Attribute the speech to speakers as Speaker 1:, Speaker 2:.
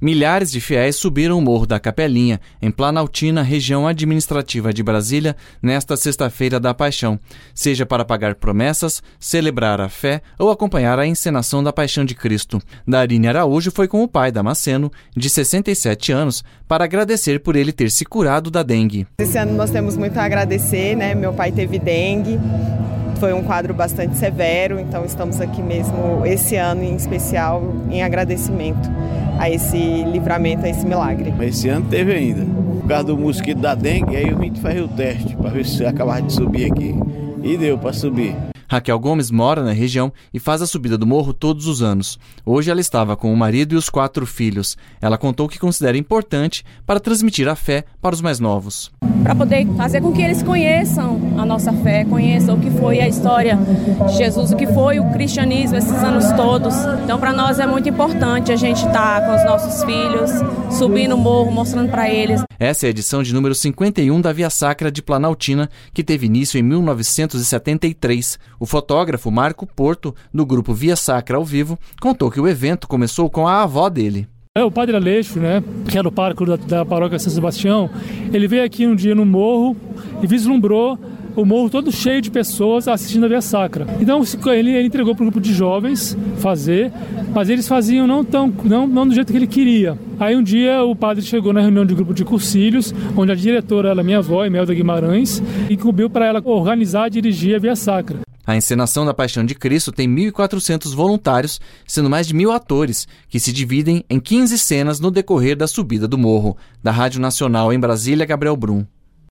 Speaker 1: Milhares de fiéis subiram o Morro da Capelinha, em Planaltina, região administrativa de Brasília, nesta sexta-feira da Paixão, seja para pagar promessas, celebrar a fé ou acompanhar a encenação da Paixão de Cristo. Darine Araújo foi com o pai Damasceno, de 67 anos, para agradecer por ele ter se curado da dengue.
Speaker 2: Esse ano nós temos muito a agradecer, né? Meu pai teve dengue. Foi um quadro bastante severo, então estamos aqui mesmo, esse ano em especial, em agradecimento a esse livramento, a esse milagre.
Speaker 3: Esse ano teve ainda. Por causa do mosquito da dengue, aí eu vim fazer o teste para ver se acabava de subir aqui. E deu para subir.
Speaker 1: Raquel Gomes mora na região e faz a subida do morro todos os anos. Hoje ela estava com o marido e os 4 filhos. Ela contou que considera importante para transmitir a fé para os mais novos.
Speaker 4: Para poder fazer com que eles conheçam a nossa fé, conheçam o que foi a história de Jesus, o que foi o cristianismo esses anos todos. Então, para nós é muito importante a gente estar com os nossos filhos, subindo o morro, mostrando para eles.
Speaker 1: Essa é a edição de número 51 da Via Sacra de Planaltina, que teve início em 1973. O fotógrafo Marco Porto, do grupo Via Sacra ao Vivo, contou que o evento começou com a avó dele.
Speaker 5: O padre Aleixo, que era o pároco da paróquia São Sebastião, ele veio aqui um dia no morro e vislumbrou o morro todo cheio de pessoas assistindo a Via Sacra. Então ele entregou para um grupo de jovens fazer, mas eles faziam não do jeito que ele queria. Aí um dia o padre chegou na reunião de grupo de cursilhos, onde a diretora era minha avó, Imelda Guimarães, e incumbiu para ela organizar e dirigir a Via Sacra.
Speaker 1: A encenação da Paixão de Cristo tem 1.400 voluntários, sendo mais de 1.000 atores, que se dividem em 15 cenas no decorrer da subida do morro. Da Rádio Nacional em Brasília, Gabriel Brum.